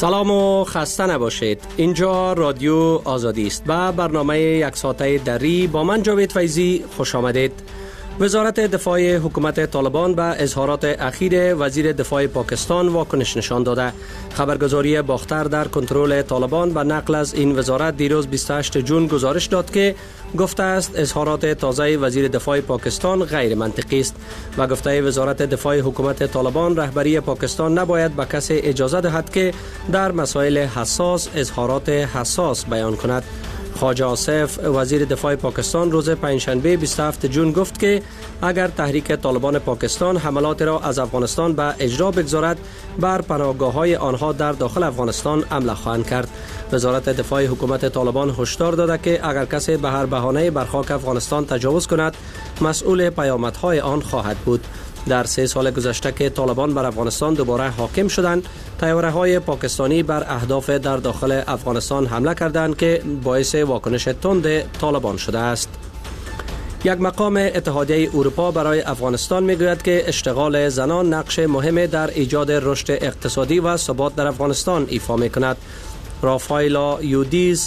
سلام و خسته نباشید. اینجا رادیو آزادی است و برنامه یک ساعته دری با من جاوید فیضی خوش آمدید. وزارت دفاع حکومت طالبان به اظهارات اخیر وزیر دفاع پاکستان واکنش نشان داده. خبرگزاری باختر در کنترل طالبان به نقل از این وزارت دیروز 28 جون گزارش داد که گفته است اظهارات تازه وزیر دفاع پاکستان غیر منطقی است و گفته وزارت دفاع حکومت طالبان رهبری پاکستان نباید به کسی اجازه دهد که در مسائل حساس اظهارات حساس بیان کند. خواجه آصف وزیر دفاع پاکستان روز پنجشنبه 27 جون گفت که اگر تحریک طالبان پاکستان حملات را از افغانستان به اجرا بگذارد بر پناهگاه‌های آنها در داخل افغانستان حمله خواهند کرد. وزارت دفاع حکومت طالبان هشدار داده که اگر کسی به هر بهانه بر خاک افغانستان تجاوز کند مسئول پیامدهای آن خواهد بود. در 3 سال گذشته که طالبان بر افغانستان دوباره حاکم شدند، طیاره‌های پاکستانی بر اهداف در داخل افغانستان حمله کردند که باعث واکنش تند طالبان شده است. یک مقام اتحادیه اروپا برای افغانستان میگوید که اشتغال زنان نقش مهم در ایجاد رشد اقتصادی و ثبات در افغانستان ایفا می‌کند. رافایلا یودیز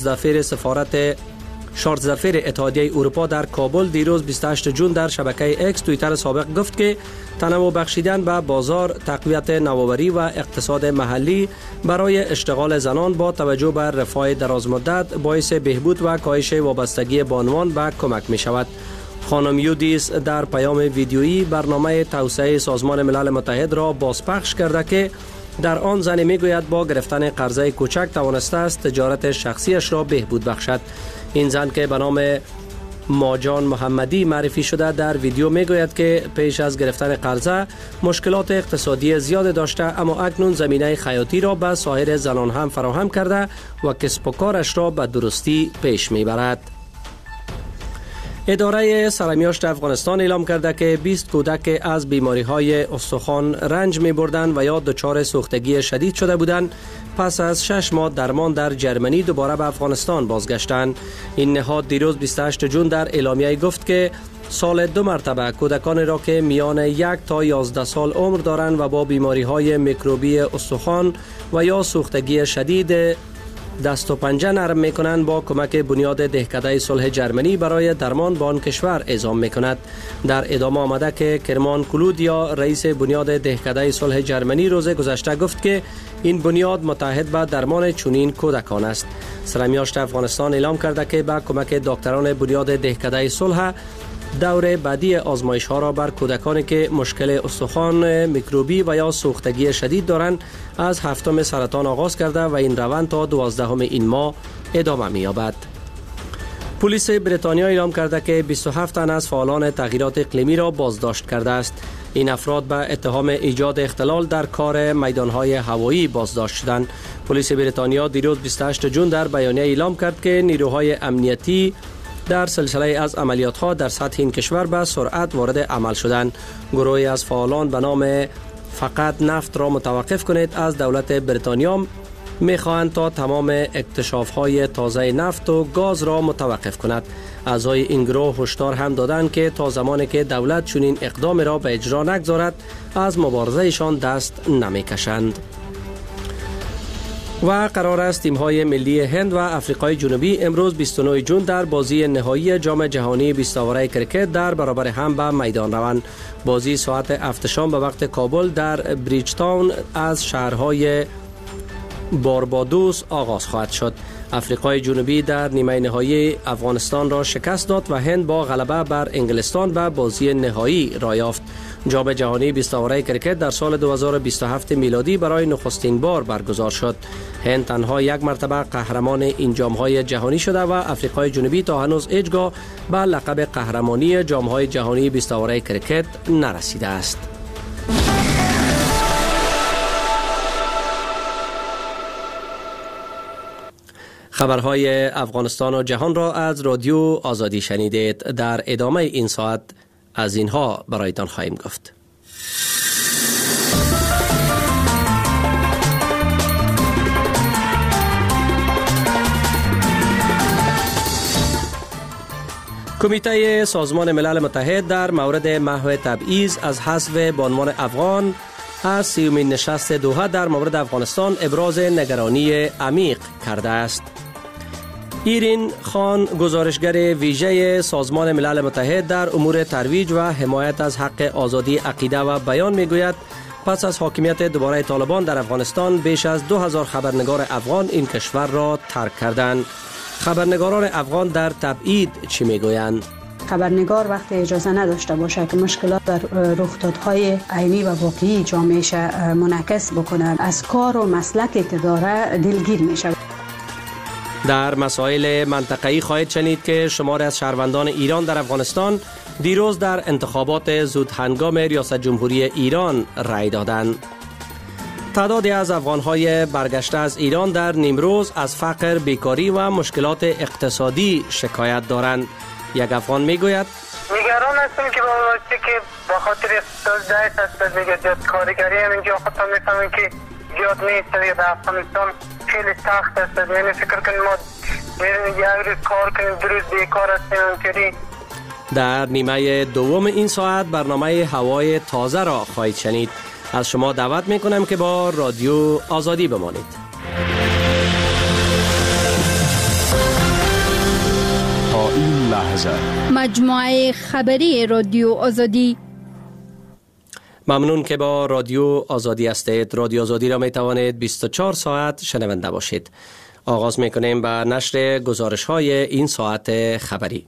14 دفعه اتحادیه اروپا در کابل دیروز 28 جون در شبکه ایکس توییتر سابق گفت که تنوع بخشیدن به بازار، تقویت نوآوری و اقتصاد محلی برای اشتغال زنان با توجه به رفاه درازمدت باعث بهبود و کاهش وابستگی بانوان به کمک می شود. خانم یودیس در پیام ویدیویی برنامه توسعه سازمان ملل متحد را بازپخش کرده که در آن زن میگوید با گرفتن قرضه کوچک توانسته است تجارت شخصیش را بهبود بخشد. این زن که به نام ماجان محمدی معرفی شده در ویدیو میگوید که پیش از گرفتن قرضه مشکلات اقتصادی زیاد داشته، اما اکنون زمینه خیاطی را به سایر زنان هم فراهم کرده و کسب و کارش را به درستی پیش میبرد. اداره سرمیاشت افغانستان اعلام کرده که 20 کودک از بیماری‌های استخوان رنج می‌بردند و یا دچار سوختگی شدید شده بودند پس از 6 ماه درمان در جرمنی دوباره به افغانستان بازگشتند. این نهاد دیروز 28 جون در اعلامیه گفت که سال 2 مرتبه کودکان را که میان 1 تا 11 سال عمر دارند و با بیماری‌های میکروبی استخوان و یا سوختگی شدید دست و پنجه نرم میکنند با کمک بنیاد دهکده صلح جرمنی برای درمان به آن کشور اعزام میکند. در ادامه آمده که کرمان کلودیا رئیس بنیاد دهکده صلح جرمنی روز گذشته گفت که این بنیاد متحد به درمان چنین کودکان است. سرمیاشت افغانستان اعلام کرده که با کمک دکتران بنیاد دهکده صلح دور بعدی آزمایش ها را بر کودکانی که مشکل استخوان میکروبی و یا سوختگی شدید دارند از 7 سرطان آغاز کرده و این روند تا 12 این ماه ادامه می‌یابد. پلیس بریتانیا اعلام کرده که 27 تن از فعالان تغییرات اقلیمی را بازداشت کرده است. این افراد به اتهام ایجاد اختلال در کار میدانهای هوایی بازداشت شدند. پلیس بریتانیا دیروز 28 جون در بیانیه اعلام کرد که نیروهای امنیتی در سلسله از عملیات‌ها در سطح این کشور به سرعت وارد عمل شدند. گروهی از فعالان به نام فقط نفت را متوقف کنید از دولت بریتانیا می‌خواهند تا تمام اکتشاف‌های تازه نفت و گاز را متوقف کند. اعضای این گروه هشدار هم دادند که تا زمانی که دولت چنین اقدام را به اجرا نگذارد از مبارزه‌شان دست نمی‌کشند. و قرار است تیم‌های ملی هند و آفریقای جنوبی امروز 29 جون در بازی نهایی جام جهانی 20 اوره کرکت در برابر هم به میدان روند. بازی ساعت 7 شام به وقت کابل در بریج تاون از شهرهای باربادوس آغاز خواهد شد. آفریقای جنوبی در نیمه نهایی افغانستان را شکست داد و هند با غلبه بر انگلستان به بازی نهایی را یافت. جام جهانی 20 اوره کرکت در سال 2027 میلادی برای نخستین بار برگزار شد. هند تنها 1 مرتبه قهرمان این جام‌های جهانی شده و آفریقای جنوبی تا هنوز هیچگاه به لقب قهرمانی جام‌های جهانی 20 اوره کرکت نرسیده است. خبرهای افغانستان و جهان را از رادیو آزادی شنیدید. در ادامه این ساعت از اینها برایتان خواهیم گفت. کمیته سازمان ملل متحد در مورد محو تبعیض از حذف بانوان افغان از 30مین نشست دوحه در مورد افغانستان ابراز نگرانی عمیق کرده است. ایرین خان، گزارشگر ویژه سازمان ملل متحد در امور ترویج و حمایت از حق آزادی عقیده و بیان میگوید پس از حاکمیت دوباره طالبان در افغانستان بیش از 2000 خبرنگار افغان این کشور را ترک کردند. خبرنگاران افغان در تبعید چی میگویند؟ خبرنگار وقتی اجازه نداشته باشه که مشکلات در رخدادهای عینی و واقعی جامعهش منعکس بکنه، از کار و مسلکی که داره دلگیر میشه. در مسائل منطقه‌ای خواهید شنید که شماری از شهروندان ایران در افغانستان دیروز در انتخابات زودهنگام ریاست جمهوری ایران رای دادند. تعدادی از افغان‌های برگشته از ایران در نیمروز از فقر، بیکاری و مشکلات اقتصادی شکایت دارند. یک افغان میگوید نگران هستم که با خاطر اقتصاد هست دیگه جد کارگری هم اینجا خودم میفهمم که زیاد نیست و در افغانستان خیلی سخت است. یعنی فکر کنیم ما میریم یک روز کار کنیم، دو روز بیکار هستیم اینطوری. در نیمه دوم این ساعت برنامه هوای تازه را خواهید شنید. از شما دعوت میکنم که با رادیو آزادی بمانید. تا این لحظه مجموعه خبری رادیو آزادی. ممنون که با رادیو آزادی هستید. رادیو آزادی را می توانید 24 ساعت شنونده باشید. آغاز میکنیم به نشر گزارش های این ساعت خبری.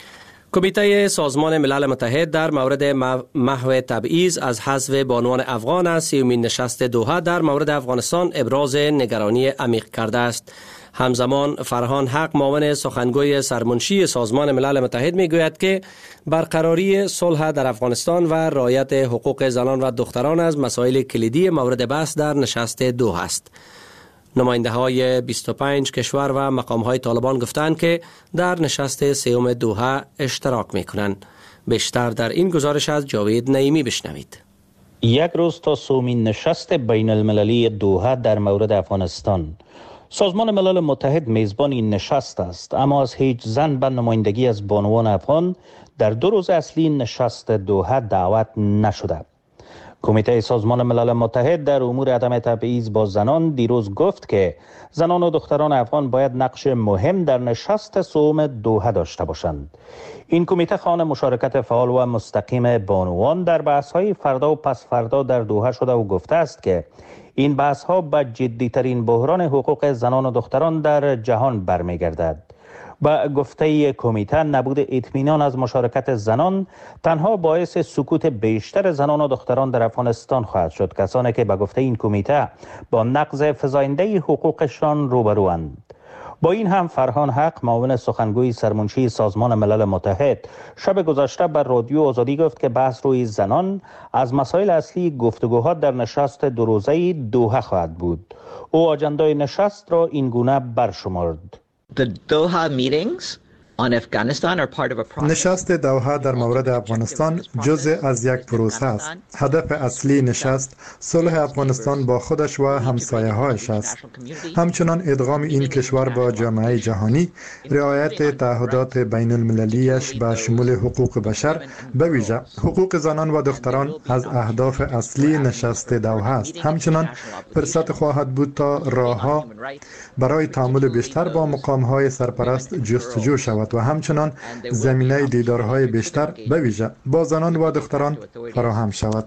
کمیته سازمان ملل متحد در مورد محو تبعیض از حذف بانوان افغان از 30مین نشست دوحه در مورد افغانستان ابراز نگرانی عمیق کرده است. همزمان فرهان حق، معاون سخنگوی سرمنشی سازمان ملل متحد میگوید که برقراری صلح در افغانستان و رعایت حقوق زنان و دختران از مسائل کلیدی مورد بحث در نشست دوحه است. نماینده های 25 کشور و مقام های طالبان گفتند که در نشست سوم دوحه اشتراک می کنند. بیشتر در این گزارش از جاوید نعیمی بشنوید. یک روز تا سومین نشست بین المللی دوحه در مورد افغانستان. سازمان ملل متحد میزبان این نشست است، اما از هیچ زن به نمایندگی از بانوان افغان در 2 روز اصلی نشست دوحه دعوت نشده. کمیته سازمان ملل متحد در امور عدم تبعیض با زنان دیروز گفت که زنان و دختران افغان باید نقش مهم در نشست سوم دوحه داشته باشند. این کمیته خواهان مشارکت فعال و مستقیم بانوان در بحث‌های فردا و پس فردا در دوحه شده و گفته است که این بحث‌ها به جدی‌ترین بحران حقوق زنان و دختران در جهان برمیگردد. با گفته کمیته نبود اطمینان از مشارکت زنان تنها باعث سکوت بیشتر زنان و دختران در افغانستان خواهد شد، کسانی که به گفته این کمیته با نقض فزاینده حقوقشان روبروند. با این هم فرهان حق، معاون سخنگوی سرمنشی سازمان ملل متحد، شب گذشته بر رادیو آزادی گفت که بحث روی زنان از مسائل اصلی گفتگوها در نشست 2 روزه دوحه خواهد بود. او آجندای نشست را این گونه برشمرد. The Doha meetings on Afghanistan are part of a process. نشست دوحه در مورد افغانستان جزء از یک پروسه است. هدف اصلی نشست صلح افغانستان با خودش و همسایه‌هایش است. همچنان ادغام این کشور با جامعه جهانی، رعایت تعهدات بین المللیش به شمول حقوق بشر، به ویژه حقوق زنان و دختران از اهداف اصلی نشست دوحه است. همچنان فرصت خواهد بود تا راهها برای تعامل بیشتر با مقام‌های سرپرست جستجو شود و همچنان زمینه دیدارهای بیشتر به ویژه با زنان و دختران فراهم شود.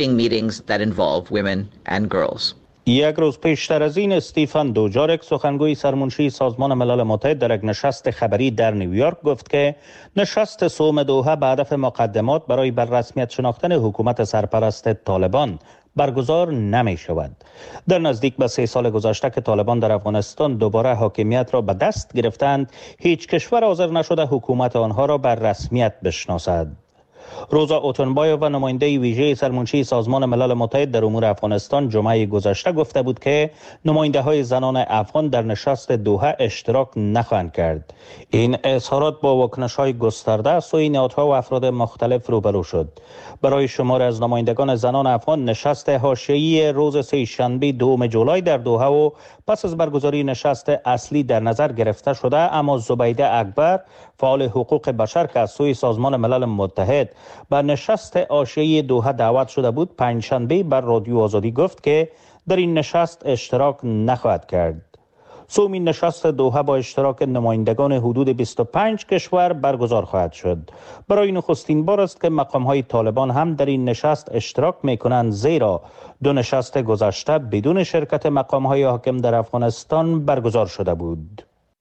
یک روز پیشتر از این استیفن دوجارک، سخنگوی سرمنشی سازمان ملل متحد، در یک نشست خبری در نیویورک گفت که نشست سوم دوحه به هدف مقدمات برای بر رسمیت شناختن حکومت سرپرست طالبان برگزار نمی شود. در نزدیک به 3 سال گذشته که طالبان در افغانستان دوباره حاکمیت را به دست گرفتند، هیچ کشور حاضر نشده حکومت آنها را بر رسمیت بشناسد. روزا اوتنبایو و نماینده ویژه سرمنشی سازمان ملل متحد در امور افغانستان جمعه گذشته گفته بود که نماینده های زنان افغان در نشست دوحه اشتراک نخواهند کرد. این اظهارات با واکنش های گسترده از سوی نهادها و افراد مختلف روبرو شد. برای شمار از نمایندگان زنان افغان نشست حاشیه‌ای روز سه‌شنبه 2 جولای در دوحه و پس از برگزاری نشست اصلی در نظر گرفته شده، اما زبیده اکبر، فعال حقوق بشر که از سوی سازمان ملل متحد به نشست حاشیه دوحه دعوت شده بود، پنجشنبه بر رادیو آزادی گفت که در این نشست اشتراک نخواهد کرد. سومین نشست دوحه با اشتراک نمایندگان حدود 25 کشور برگزار خواهد شد. برای نخستین بار است که مقام‌های طالبان هم در این نشست اشتراک می‌کنند، زیرا دو نشست گذشته بدون شرکت مقام‌های حاکم در افغانستان برگزار شده بود.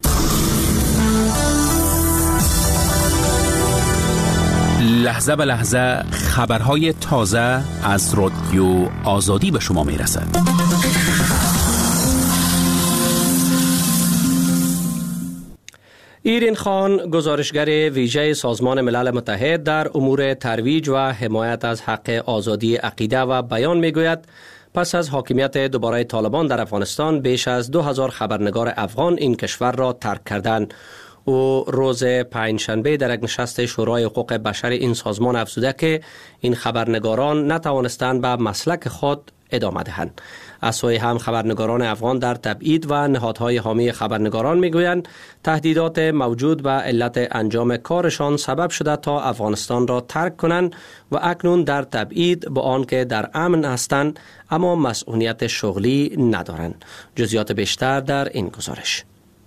لحظه به لحظه خبرهای تازه از رادیو آزادی به شما میرسد. ایرین خان، گزارشگر ویژه سازمان ملل متحد در امور ترویج و حمایت از حق آزادی عقیده و بیان میگوید پس از حاکمیت دوباره طالبان در افغانستان بیش از 2000 خبرنگار افغان این کشور را ترک کردند. او روز پنجشنبه در یک نشست شورای حقوق بشر این سازمان افزوده که این خبرنگاران نتوانستند به مسلک خود ادامه دهند. از سوی هم خبرنگاران افغان در تبعید و نهادهای حامی خبرنگاران میگویند تهدیدات موجود و علت انجام کارشان سبب شده تا افغانستان را ترک کنند و اکنون در تبعید با آنکه در امن هستند اما مسئولیت شغلی ندارند. جزئیات بیشتر در این گزارش.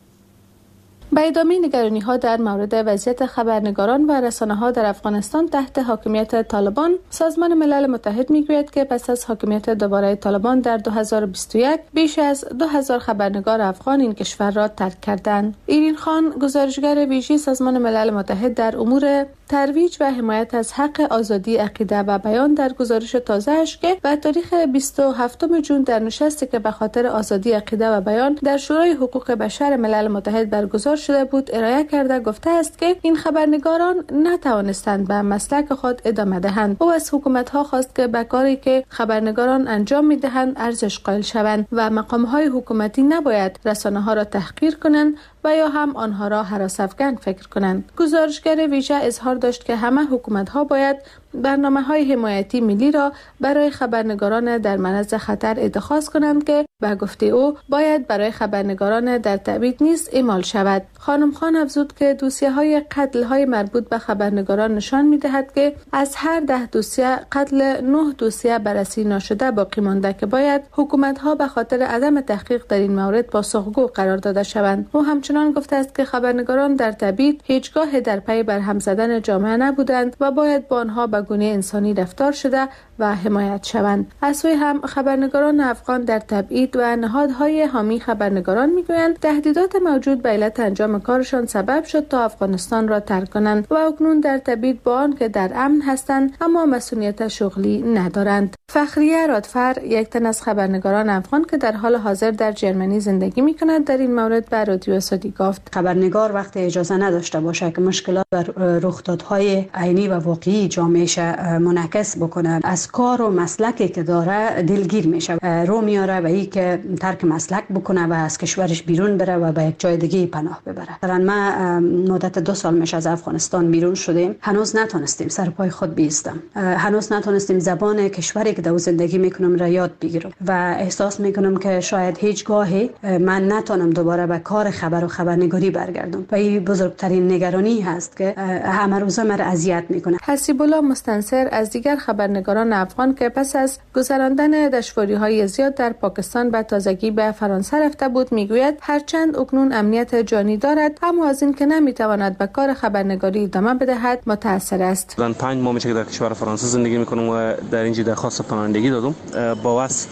به ادامه نگرانی‌ها در مورد وضعیت خبرنگاران و رسانه‌ها در افغانستان تحت حاکمیت طالبان، سازمان ملل متحد می‌گوید که پس از حاکمیت دوباره طالبان در 2021 بیش از 2000 خبرنگار افغان این کشور را ترک کردند. ایرین خان، گزارشگر ویژه سازمان ملل متحد در امور ترویج و حمایت از حق آزادی عقیده و بیان در گزارش تازه‌اش که به تاریخ 27 ژوئن در نشستی که به خاطر آزادی عقیده و بیان در شورای حقوق بشر ملل متحد برگزار شده بود ارائه کرده گفته است که این خبرنگاران نتوانستند به مسلک خود ادامه دهند. او از حکومت‌ها خواست که به کاری که خبرنگاران انجام می‌دهند ارزش قائل شوند و مقام‌های حکومتی نباید رسانه‌ها را تحقیر کنند و یا هم آنها را هراس‌افکن فکر کنند. گزارشگر ویژه اظهار داشت که همه حکومت‌ها باید برنامه‌های حمایتی ملی را برای خبرنگاران در معرض خطر اتخاذ کنند که به گفته او باید برای خبرنگاران در تبعید نیز اعمال شود. خانم خان افزود که دوسیه‌های قتل‌های مربوط به خبرنگاران نشان می‌دهد که از هر 10 دوسیه قتل 9 دوسیه بررسی نشده باقی مانده که باید حکومت‌ها به خاطر عدم تحقیق در این مورد پاسخگو قرار داده شوند. او همچنان گفته است که خبرنگاران در تبعید هیچگاه در پی برهم زدن جامعه نبودند و باید با آنها به گونه انسانی رفتار شده و حمایت شوند. از سوی هم خبرنگاران افغان در تبعید و نهادهای حامی خبرنگاران میگویند تهدیدات موجود به علت انجام کارشان سبب شد تا افغانستان را ترک کنند و اکنون در تبعید با آنکه در امن هستند اما مسئولیت شغلی ندارند. فخریه رادفر، یک تن از خبرنگاران افغان که در حال حاضر در جرمنی زندگی میکند، در این مورد به رادیو آزادی گفت خبرنگار وقتی اجازه نداشته باشه که مشکلات بر رخدادهای عینی و واقعی جامعهش منعکس بکنه، از کار و مسلکی که داره دلگیر میشه، رو میاره و این که ترک مسلک بکنه و از کشورش بیرون بره و به یک جای دیگه پناه ببره. مثلا ما مدت 2 سال میشه از افغانستان بیرون شدیم، هنوز نتونستیم سر پای خود بیستم، هنوز نتونستیم زبان کشوری که در زندگی میکنم را یاد بگیرم و احساس میکنم که شاید هیچ گاهی من نتونم دوباره به کار خبر و خبرنگاری برگردم و این بزرگترین نگرانی هست که همه روزه مرا اذیت میکنه. حسیب الله مستنصر از دیگر خبرنگاران افغان که پس از گذراندن دشواری‌های زیاد در پاکستان به تازگی به فرانسه رفته بود میگوید هرچند اکنون امنیت جانی دارد اما از این که نمیتواند به کار خبرنگاری ادامه بدهد متأثر است. من 5 ماه میشه که در کشور فرانسه زندگی میکنم و در اینجا درخواست پناهندگی دادم با وصف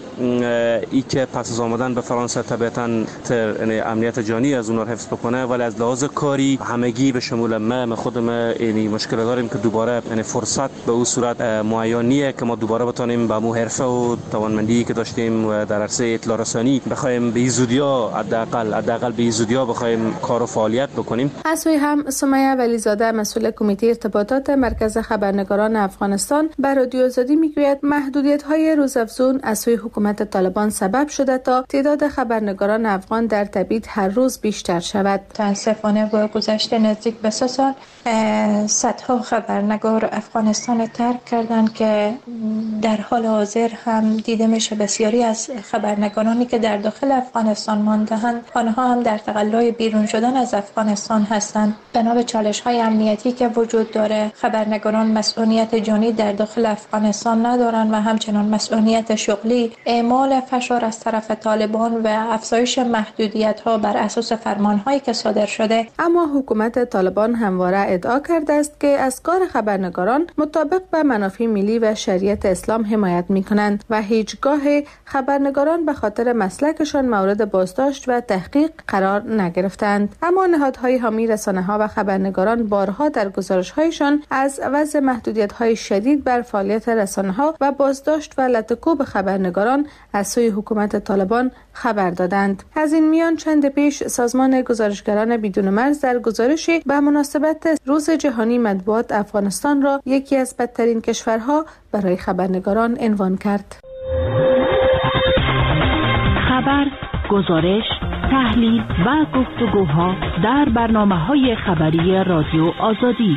ای که پس از آمدن به فرانسه طبیعتاً امنیت جانی از اون رو حفظ بکنه، ولی از لحاظ کاری همگی به شمول من خودم یعنی مشکل داریم که دوباره یعنی فرصت به اون صورت معینیه که ما دوباره بتونیم به مو حرفه و توانمندی که داشتیم و در عرصه اطلاع رسانی بخوایم به زودیا حداقل به زودیا بخوایم کار و فعالیت بکنیم. از سوی هم سمیه ولیزاده مسئول کمیته ارتباطات مرکز خبرنگاران افغانستان به رادیو آزادی میگوید محدودیت‌های روزافزون از سوی حکومت طالبان سبب شده تا تعداد خبرنگاران افغان در تبعید هر روز بیشتر شود. متاسفانه با گذشت نزدیک به 3 سال صدها خبرنگار افغانستان ترک کردند که در حال حاضر هم دیده میشه بسیاری از خبرنگارانی که در داخل افغانستان مانده‌اند آنها هم در تقلای بیرون شدن از افغانستان هستند. بنا به چالش‌های امنیتی که وجود داره، خبرنگاران مسئولیت جانی در داخل افغانستان ندارند و همچنان مسئولیت شغلی. اعمال فشار از طرف طالبان و افزایش محدودیت‌ها بر اساس فرمان‌هایی که صادر شده. اما حکومت طالبان همواره ادعا کرده است که از کار خبرنگاران مطابق به منافع ملی و شریعت اسلام حمایت می‌کنند و هیچگاه خبرنگاران به خاطر مسلکشان مورد بازداشت و تحقیق قرار نگرفتند. اما نهادهای حامی رسانه‌ها و خبرنگاران بارها در گزارش‌هایشان از وضع محدودیت‌های شدید بر فعالیت رسانه‌ها و بازداشت و لطکوب خبرنگاران از سوی حکومت طالبان خبر دادند. از این میان چند پیش سازمان گزارشگران بدون مرز در گزارشی به مناسبت روز جهانی مطبوعات افغانستان را یکی از بدترین کشورها برای خبرنگاران عنوان کرد. خبر، گزارش، تحلیل و گفتگوها در برنامه‌های خبری رادیو آزادی.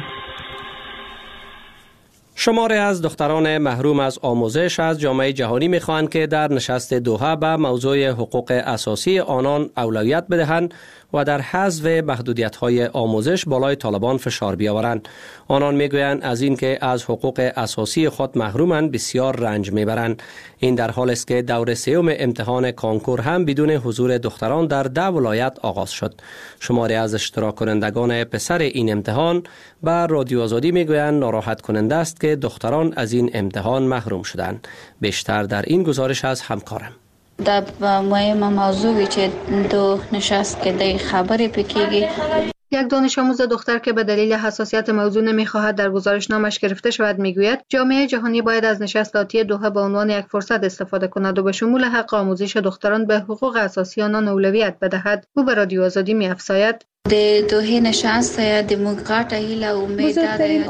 شماری از دختران محروم از آموزش از جامعه جهانی می‌خواهند که در نشست دوحه به موضوع حقوق اساسی آنان اولویت بدهند و در حذف محدودیت‌های آموزش بالای طالبان فشار بیاورند. آنان میگویند از اینکه از حقوق اساسی خود محرومند بسیار رنج میبرند. این در حالی است که دور سوم امتحان کانکور هم بدون حضور دختران در 10 ولایت آغاز شد. شماری از اشتراک کنندگان پسر این امتحان به رادیو آزادی میگویند ناراحت کننده است که دختران از این امتحان محروم شدند. بیشتر در این گزارش از همکارم. دا مهم موضوعی چې دو نشست که دی خبری پکیږي. یک دانش آموز دختر که به دلیل حساسیت موضوع نمیخواهد در گزارشنامش گرفته شود میگوید جامعه جهانی باید از نشست آتی دوحه به عنوان یک فرصت استفاده کند و به شمول حق آموزش دختران به حقوق اساسی آنان اولویت بدهد. او به رادیو آزادی می‌افزاید: دوحه نشست دموکرات هیله امید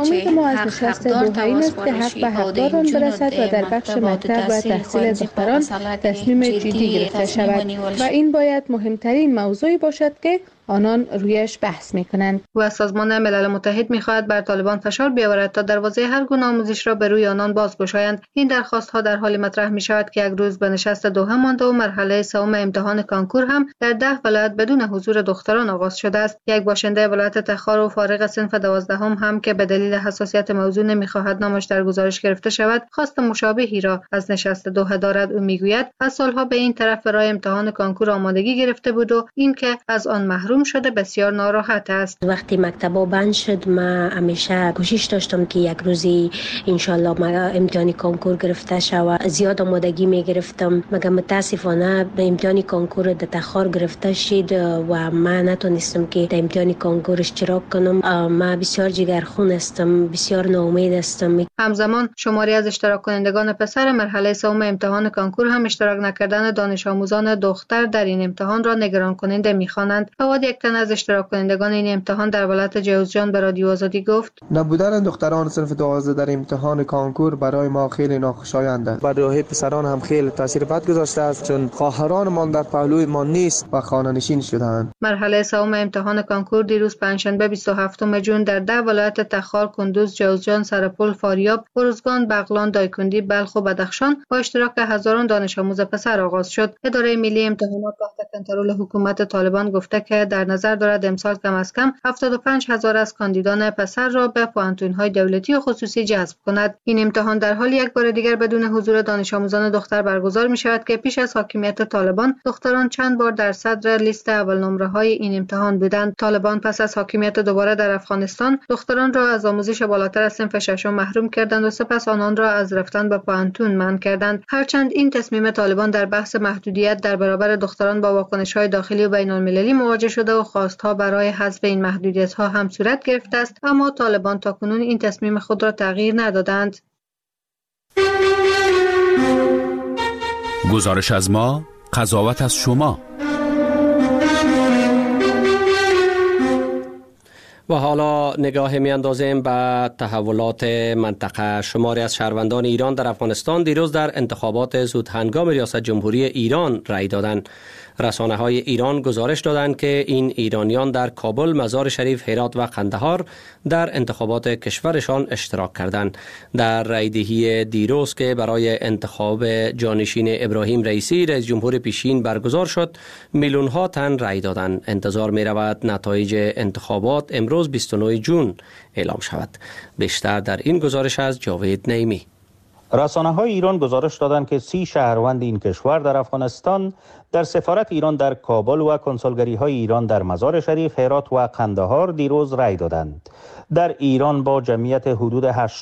ما از نشست دوحه این است که حق به حقداران برسد و در بخش مکتب و تحصیل دختران تصمیم جدی گرفته شود و این باید مهمترین موضوعی باشد که آنان رویش بحث می‌کنند. و از سازمان ملل متحد می‌خواهد بر طالبان فشار بیاورد تا دروازه هر گونه آموزش را به روی آنان بازگشایند. این درخواست‌ها در حالی مطرح می‌شود که یک روز به نشست دوحه مانده و مرحله سوم امتحان کانکور هم در 10 ولایت بدون حضور دختران آغاز شده است. یک باشنده ولایت تخار و فارغ صنف 12 هم که به دلیل حساسیت موضوع نمی‌خواهد نامش در گزارش گرفته شود، خواست مشابهی را از نشست دوحه دارد. او می‌گوید از سالها به این طرف برای امتحان کانکور آمادگی گرفته بود و این که از آن محروم شده بسیار ناراحت است. وقتی مکتبا بند شد ما همیشه کوشش داشتم که یک روزی انشالله ما امتحان کانکور گرفته شود. زیاد آمادگی می گرفتم مگر متاسفانه به امتحان کانکور در تخار گرفته شد و ما نتونستم که در امتحان کانکور اشتراک کنم. ما بسیار جگرخون هستم، بسیار ناامید هستم. همزمان شماری از اشتراک کنندگان پسر مرحله سوم امتحان کانکور هم اشتراک نکردن دانش آموزان دختر در این امتحان را نگران کننده می‌خوانند. فواد یک تن از اشتراک کنندگان این امتحان در ولایت جوزجان به رادیو آزادی گفت: نبودن دختران صنف 12 در امتحان کانکور برای ما خیلی ناخوشایند است. برای پسران هم خیلی تاثیر بد گذاشته است چون خواهرانمان در پهلوی ما نیست و خانه‌نشین شدند. مرحله سوم امتحان کانکور دیروز پنجشنبه 27 ژوئن در 10 ولایت تخار، کندوز، جوزجان، سرپل، فاریاب، ارزگان، بغلان، دایکندی، بلخ و بدخشان با اشتراک هزاران دانش آموز پسر آغاز شد. اداره ملی امتحانات تحت کنترل حکومت طالبان گفته که در نظر دارد امسال کم از کم 75,000 از کاندیدان پسر را به پوانتون‌های دولتی و خصوصی جذب کند. این امتحان در حال یک بار دیگر بدون حضور دانش آموزان دختر برگزار می شود که پیش از حاکمیت طالبان دختران چند بار در صدر لیست اول نمره‌های این امتحان بودند. طالبان پس از حاکمیت دوباره در افغانستان دختران را از آموزش بالاتر از صنف ششم محروم کردند و سپس آنان را از رفتن به پوانتون منع کردند. هرچند این تصمیم طالبان در بحث محدودیت در برابر دختران با واکنش‌های داخلی و بین‌المللی مواجه شده و خواستها برای حذف این محدودیت‌ها هم صورت گرفته است، اما طالبان تاکنون این تصمیم خود را تغییر ندادند. گزارش از ما، قضاوت از شما. و حالا نگاه میاندازیم به تحولات منطقه. شماری از شهروندان ایران در افغانستان دیروز در انتخابات زودهنگام ریاست جمهوری ایران رای دادند. رسانه‌های ایران گزارش دادند که این ایرانیان در کابل، مزار شریف، هرات و قندهار در انتخابات کشورشان اشتراک کردند. در رایدهی دیروز که برای انتخاب جانشین ابراهیم رئیسی رئیس جمهور پیشین برگزار شد، میلیون ها تن رای دادند. انتظار می رود نتایج انتخابات امروز 29 جون اعلام شود. بیشتر در این گزارش از جاوید نعیمی. رسانه‌های ایران گزارش دادند که 30 شهروند این کشور در افغانستان در سفارت ایران در کابل و کنسولگری‌های ایران در مزار شریف، هرات و قندهار دیروز رای دادند. در ایران با جمعیت حدود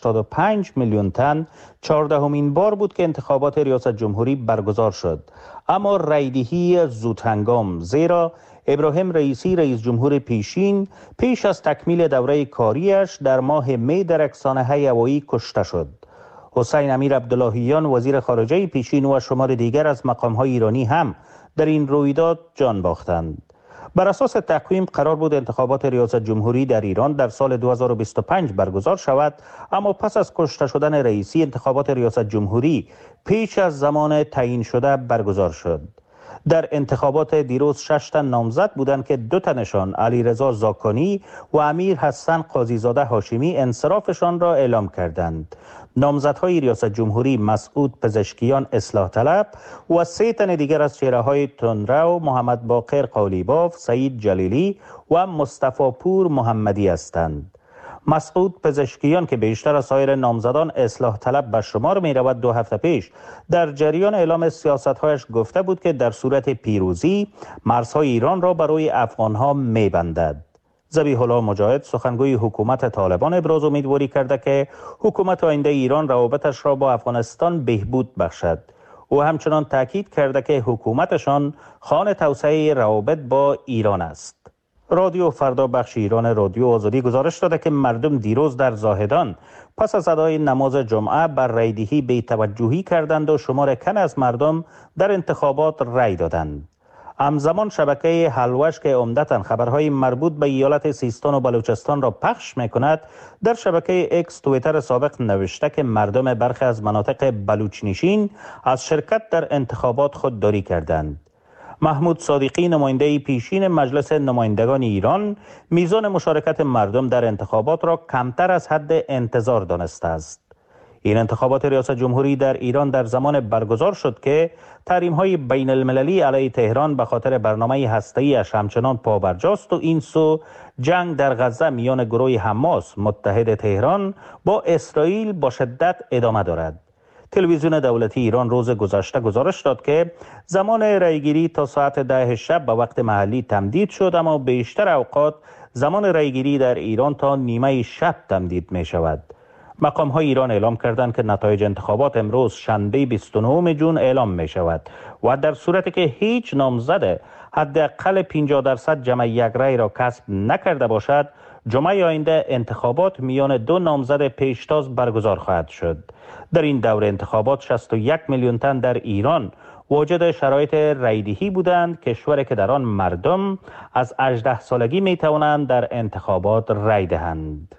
85 میلیون تن 14مین بار بود که انتخابات ریاست جمهوری برگزار شد. اما رایدهی زودهنگام، زیرا ابراهیم رئیسی رئیس جمهور پیشین پیش از تکمیل دوره کاریش در ماه می در رکسانه‌های هوایی کشته شد. حسین امیر عبداللهیان وزیر خارجه پیشین و شمار دیگر از مقام‌های ایرانی هم در این رویداد جان باختند. بر اساس تقویم قرار بود انتخابات ریاست جمهوری در ایران در سال 2025 برگزار شود، اما پس از کشته شدن رئیسی انتخابات ریاست جمهوری پیش از زمان تعیین شده برگزار شد. در انتخابات دیروز 6 تن نامزد بودند که 2 تنشان علیرضا زاکانی و امیر حسن قاضیزاده هاشمی انصرافشان را اعلام کردند. نامزدهای ریاست جمهوری مسعود پزشکیان اصلاح طلب و 3 تن دیگر از چهره‌های تندرو، محمد باقر قالیباف، سعید جلیلی و مصطفی پور محمدی هستند. مسعود پزشکیان که بیشتر از سایر نامزدان اصلاح طلب به شمار می رود 2 هفته پیش در جریان اعلام سیاست‌هایش گفته بود که در صورت پیروزی مرزهای ایران را برای افغانها می بندد. ذبیح الله مجاهد سخنگوی حکومت طالبان ابراز امیدواری کرده که حکومت آینده ایران روابطش را با افغانستان بهبود بخشد. او همچنان تاکید کرده که حکومتشان خوان توسعه روابط با ایران است. رادیو فردا بخش ایران رادیو آزادی گزارش داده که مردم دیروز در زاهدان پس از ادای نماز جمعه بر رایدهی بی‌توجهی کردند و شمار کم از مردم در انتخابات رای دادند. همزمان شبکه حلوش که عمدتاً خبرهای مربوط به ایالت سیستان و بلوچستان را پخش می‌کند، در شبکه اکس توییتر سابق نوشته که مردم برخی از مناطق بلوچنشین از شرکت در انتخابات خودداری کردند. محمود صادقی نماینده پیشین مجلس نمایندگان ایران میزان مشارکت مردم در انتخابات را کمتر از حد انتظار دانسته است. این انتخابات ریاست جمهوری در ایران در زمان برگزار شد که تحریم‌های بین المللی علیه تهران به خاطر برنامه هسته‌ای‌اش همچنان پابرجاست و این سو جنگ در غزه میان گروه حماس متحد تهران با اسرائیل با شدت ادامه دارد. تلویزیون دولتی ایران روز گذشته گزارش داد که زمان رایگیری تا ساعت 10 شب به وقت محلی تمدید شد، اما بیشتر اوقات زمان رایگیری در ایران تا نیمه شب تمدید می شود. مقام‌های ایران اعلام کردند که نتایج انتخابات امروز شنبه 29 جون اعلام می شود و در صورتی که هیچ نامزد حداقل 50% جمع یک رای را کسب نکرده باشد، جمعه آینده انتخابات میان 2 نامزد پیشتاز برگزار خواهد شد. در این دور انتخابات 61 میلیون تن در ایران واجد شرایط رایدهی بودند، کشوری که در آن مردم از 18 سالگی می توانند در انتخابات رای دهند.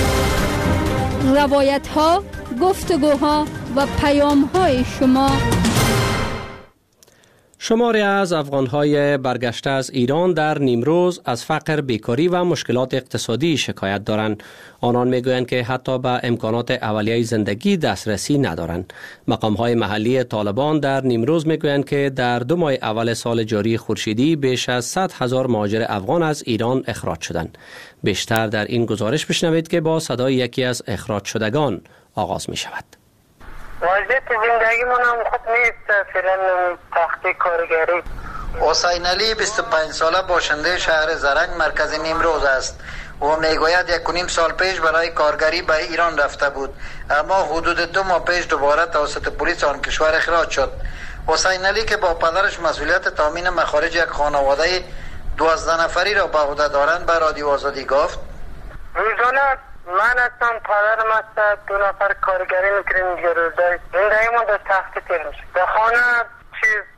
روایت ها، گفتگوها و پیام های شما. شماری از افغان‌های برگشته از ایران در نیمروز از فقر، بیکاری و مشکلات اقتصادی شکایت دارند. آنان میگویند که حتی به امکانات اولیه زندگی دسترسی ندارند. مقام‌های محلی طالبان در نیمروز میگویند که در 2 ماه اول سال جاری خورشیدی بیش از 100,000 مهاجر افغان از ایران اخراج شدند. بیشتر در این گزارش بشنوید که با صدای یکی از اخراج شدگان آغاز می شود. وضعیت زندگیمون هم خوب نیست، فعلا تخت کارگری. حسین علی 25 ساله باشنده شهر زرنگ مرکز نیمروز است. او میگوید 1.5 سال پیش برای کارگری به ایران رفته بود، اما حدود 2 ماه پیش دوباره توسط پلیس آن کشور اخراج شد. حسین علی که با پدرش مسئولیت تامین مخارج یک خانواده 12 نفری را به عهده دارند به رادیو آزادی گفت: روزانه من هستم، پدرم هست، 2 نفر کارگری میکنیم دیگه. روزای زندگیمون در تخت تیر میشه. در خانه چیز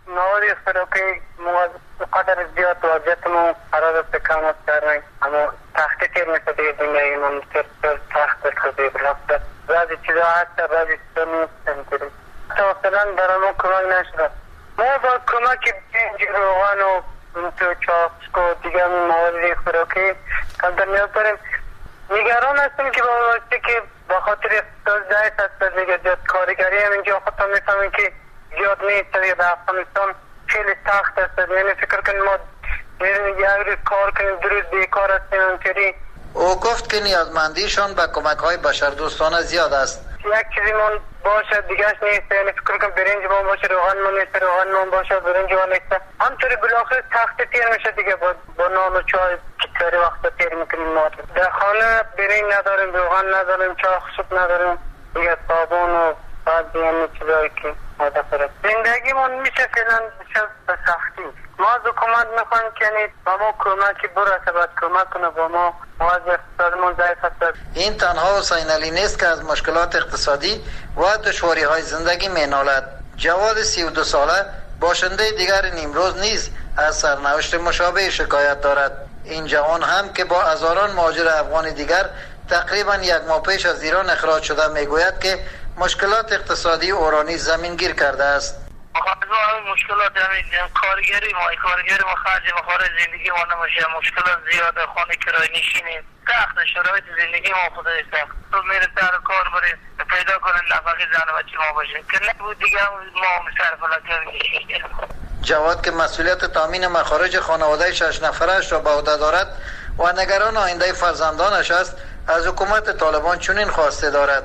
مواد خوراکی ما قدر زیاد واجبمون قرار است کم کردن اما تحقیق می‌کنه دیگه من تحقیق خودی برافت بعضی چیزا هست بعضی چیزا نیست مثلا برای ما کمک نشده ما با کمک روغن و تو چاپسک و دیگه مواد خوراکی کمتر نیاز داریم. نگران هستیم که با واسطه که با خاطر اقتصاد ضعیف هست دیگه زیاد کارگری هم اینجا خودتان میفهمیم که زیاد نیست و در افغانستان خیلی سخت است. یعنی فکر کنیم ما یک روز کار کنیم دو روز بیکار هستیم اینطوری. او گفت که نیازمندیشان به کمک های بشردوستانه زیاد است. یک چیزی من باشه دیگهش نیست. یعنی فکر کنم برنج من باشه روغن من نیست روغن من باشه برنج من نیست همطوری بالاخره تخت تیر میشه دیگه با نان و چای کتری وقت تیر میکنیم ما در خانه برنج نداریم روغن نداریم چای خوب نداریم دیگه صابون و بعد دیگه چیزایی که مدفره زندگی من میشه فیلن بشه به سختی. ما از حکومت میخوایم که با ما کمکی برسه باید کمک کنه با ما مواد اقتصادمون ضعیف هست. این تنها حسین علی نیست که از مشکلات اقتصادی و دشواری های زندگی مینالد. جواد 32 ساله باشنده دیگر نیمروز نیز از سرنوشت مشابه شکایت دارد. این جوان هم که با هزاران مهاجر افغان دیگر تقریبا یک ماه پیش از ایران اخراج شده میگوید که مشکلات اقتصادی او را نیز زمینگیر کرده است. مشکلات کارگری ما خرج مخارج زندگی ما نمیشه مشکلات زیاده خانه کرایه نشینیم سخت شرایط زندگی ما خدای سخت تو میره سر کار بریم پیدا کنن نفقه زن و بچه ما باشه که نبود دیگه ما مصرف لازم. جواد که مسئولیت تامین مخارج خانواده 6 نفرش را به عهده دارد و نگران آینده فرزندانش است از حکومت طالبان چنین خواسته دارد.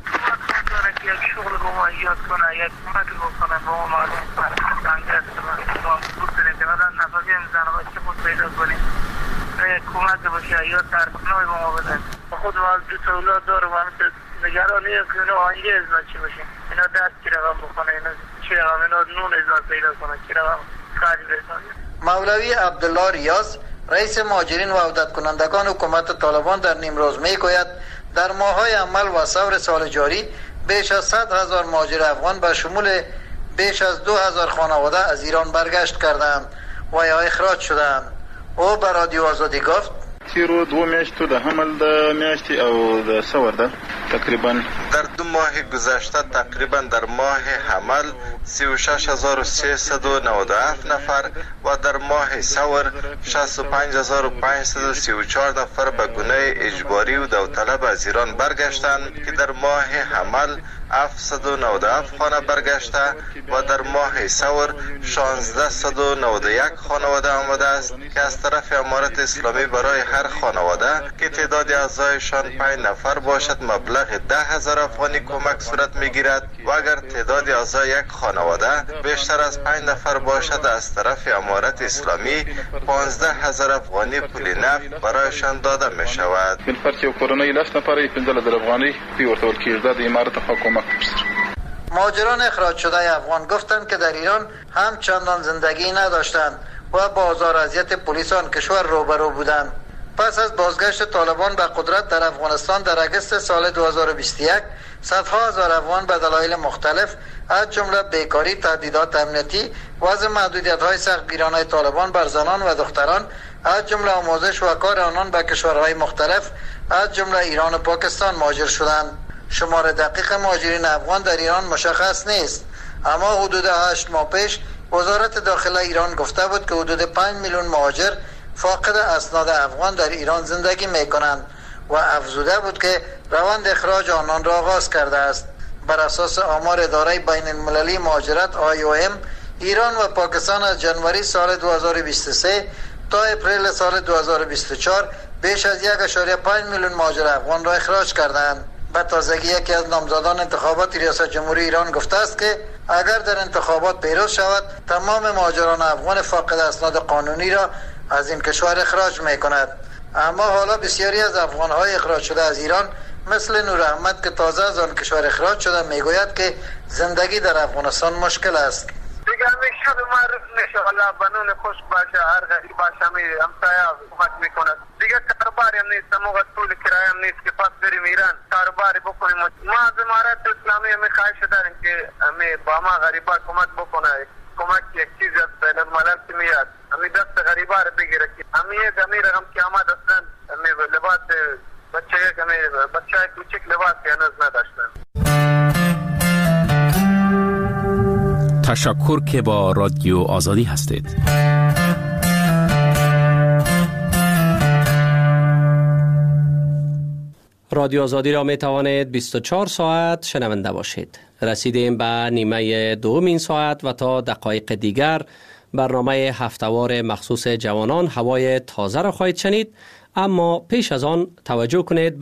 یک شغل با ما ایجاد کنه یک کمک بکنه با ما معلوم کنه بودنه که مثلا نفقه زن و بچه خود پیدا کنیم یک کمک باشه یا ترکنای با ما بدن خود واز دو تا اولاد داره و همین نگرانی که اینا آینده ازنا چی باشه اینا دست چی رقم بکنه اینا چی رقم اینا نون ازنا پیدا کنه چی رقم خرج بکنه. مولوی عبدالله ریاض رئیس مهاجرین و عودت کنندگان حکومت طالبان در نیمروز میگوید در ماه‌های عمل و ثور سال جاری بیش از 100,000 مهاجر افغان به شمول بیش از 2,000 خانواده از ایران برگشت کردند و یا اخراج شدند. او به رادیو آزادی گفت تیرو 2 میاشتو د حمل د میاشتې او د ثور ده تقریبا در 2 ماه گذشته تقریبا در ماه حمل 36,397 نفر و در ماه ثور 65,534 نفر به گونه اجباری و داوطلب از ایران برگشتند که در ماه حمل 797 خانه برگشته و در ماه ثور 1691 خانواده آمده است که از طرف امارت اسلامی برای هر خانواده که تعداد اعضایشان 5 نفر باشد مبلغ 10,000 افغانی کمک صورت میگیرد و اگر تعداد اعضای یک خانواده بیشتر از 5 نفر باشد از طرف امارت اسلامی 15,000 افغانی پول نقد برایشان داده می شود. مهاجران اخراج شده افغان گفتند که در ایران هم چندان زندگی نداشتند و با آزار و اذیت پلیس آن کشور روبرو بودند. پس از بازگشت طالبان به قدرت در افغانستان در اگست سال 2021 صدها هزار افغان به دلایل مختلف از جمله بیکاری، تهدیدات امنیتی، وضع محدودیت‌های سختگیرانه طالبان بر زنان و دختران از جمله آموزش و کار آنان به کشورهای مختلف از جمله ایران و پاکستان مهاجر شدند. شمار دقیق مهاجرین افغان در ایران مشخص نیست، اما حدود 8 ماه پیش وزارت داخله ایران گفته بود که حدود 5 میلیون مهاجر فاقد اسناد افغان در ایران زندگی می کنند و افزوده بود که روند اخراج آنان را آغاز کرده است. بر اساس آمار اداره بین المللی مهاجرت IOM، ایران و پاکستان از جنوری سال 2023 تا اپریل سال 2024 بیش از 1.5 میلیون مهاجر افغان را اخراج کردند. به تازگی یکی از نامزدان انتخابات ریاست جمهوری ایران گفته است که اگر در انتخابات پیروز شود تمام مهاجران افغان فاقد اسناد قانونی را از این کشور اخراج می کند. اما حالا بسیاری از افغان‌های اخراج شده از ایران مثل نور احمد که تازه از آن کشور اخراج شده میگوید که زندگی در افغانستان مشکل است. دیگه همیشه معروف نشه الله بنون خوش باشه هر غریب باشه همسایه کمک میکنه دیگه کاروباری هم نیست موقع طول کرایه هم نیست که پس بریم ایران کاروباری بکنیم. ما از امارت اسلامی می خواهش داریم که با ما غریبا کمک بکنه کمک یک چیز از بین الملل که میاد همین دست غریبا رو بگیره که همین همین رقم که آمد اصلا همین لباس بچه کوچک لباس هنوز نداشتن. تشکر که با رادیو آزادی هستید. رادیو آزادی را می توانید 24 ساعت شنونده باشید. رسیدیم به نیمه دومین ساعت و تا دقایق دیگر برنامه هفتهوار مخصوص جوانان هوای تازه را خواهید شنید، اما پیش از آن توجه کنید